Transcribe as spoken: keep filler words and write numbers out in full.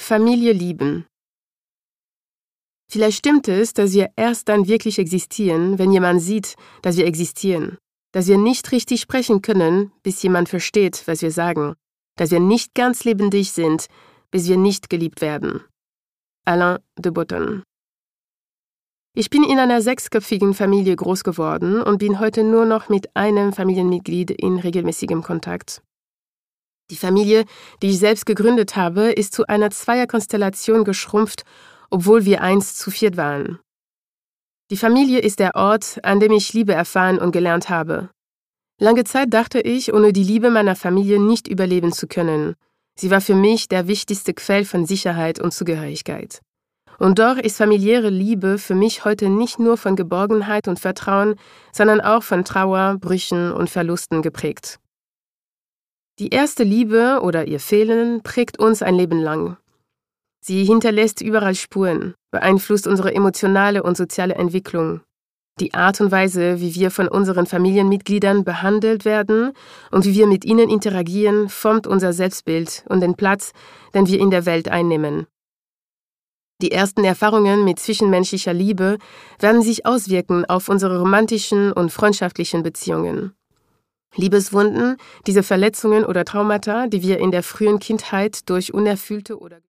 Familie lieben. Vielleicht stimmt es, dass wir erst dann wirklich existieren, wenn jemand sieht, dass wir existieren, dass wir nicht richtig sprechen können, bis jemand versteht, was wir sagen, dass wir nicht ganz lebendig sind, bis wir nicht geliebt werden. Alain de Botton. Ich bin in einer sechsköpfigen Familie groß geworden und bin heute nur noch mit einem Familienmitglied in regelmäßigem Kontakt. Die Familie, die ich selbst gegründet habe, ist zu einer Zweierkonstellation geschrumpft, obwohl wir einst zu viert waren. Die Familie ist der Ort, an dem ich Liebe erfahren und gelernt habe. Lange Zeit dachte ich, ohne die Liebe meiner Familie nicht überleben zu können. Sie war für mich der wichtigste Quell von Sicherheit und Zugehörigkeit. Und doch ist familiäre Liebe für mich heute nicht nur von Geborgenheit und Vertrauen, sondern auch von Trauer, Brüchen und Verlusten geprägt. Die erste Liebe oder ihr Fehlen prägt uns ein Leben lang. Sie hinterlässt überall Spuren, beeinflusst unsere emotionale und soziale Entwicklung. Die Art und Weise, wie wir von unseren Familienmitgliedern behandelt werden und wie wir mit ihnen interagieren, formt unser Selbstbild und den Platz, den wir in der Welt einnehmen. Die ersten Erfahrungen mit zwischenmenschlicher Liebe werden sich auswirken auf unsere romantischen und freundschaftlichen Beziehungen. Liebeswunden, diese Verletzungen oder Traumata, die wir in der frühen Kindheit durch unerfüllte oder